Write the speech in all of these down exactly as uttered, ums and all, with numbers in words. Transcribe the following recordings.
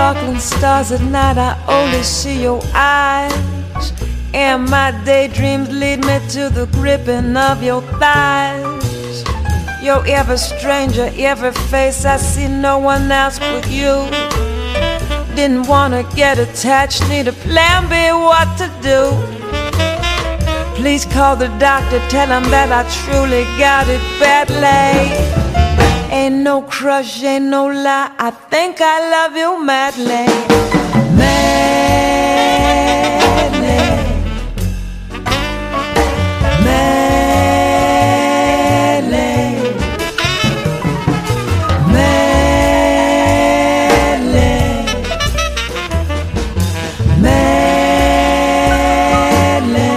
sparkling stars at night, I only see your eyes. And my daydreams lead me to the gripping of your thighs. You're ever stranger, every face I see, no one else but you. Didn't wanna get attached, need a plan B, what to do. Please call the doctor, tell him that I truly got it badly. Ain't no crush, ain't no lie, I think I love you madly. Madly. Madly. Madly. Madly.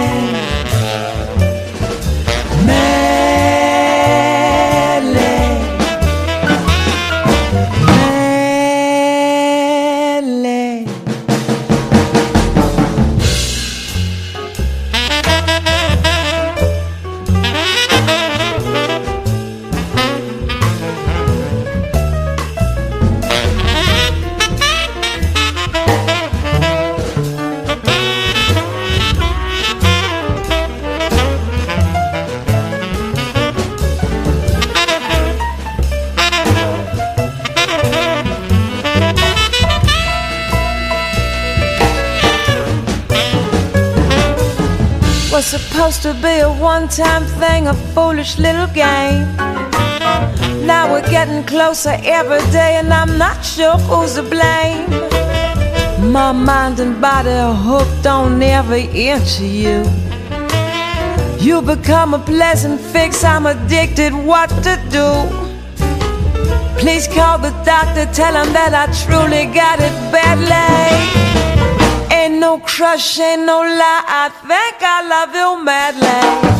Was supposed to be a one-time thing, a foolish little game. Now we're getting closer every day, and I'm not sure who's to blame. My mind and body are hooked on every inch of you. You become a pleasant fix, I'm addicted, what to do? Please call the doctor, tell him that I truly got it badly. Ain't no crush, ain't no lie, I think I love you madly.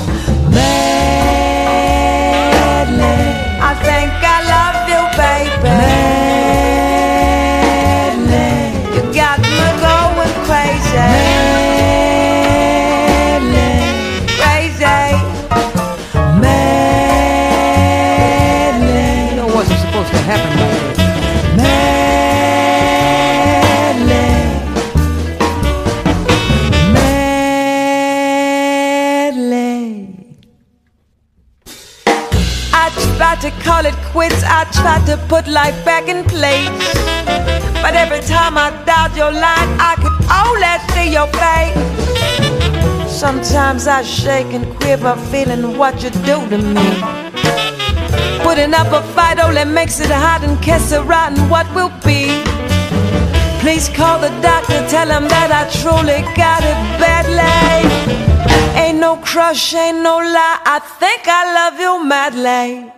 Madly. I think I love you, baby. Madly. You got me going crazy. Madly. Crazy. Madly. You know what's supposed to happen like this? I tried to call it quits, I tried to put life back in place. But every time I dialed your line, I could only see your face. Sometimes I shake and quiver, feeling what you do to me. Putting up a fight only makes it hot and kiss a rotten what will be. Please call the doctor, tell him that I truly got it badly. Ain't no crush, ain't no lie, I think I love you madly.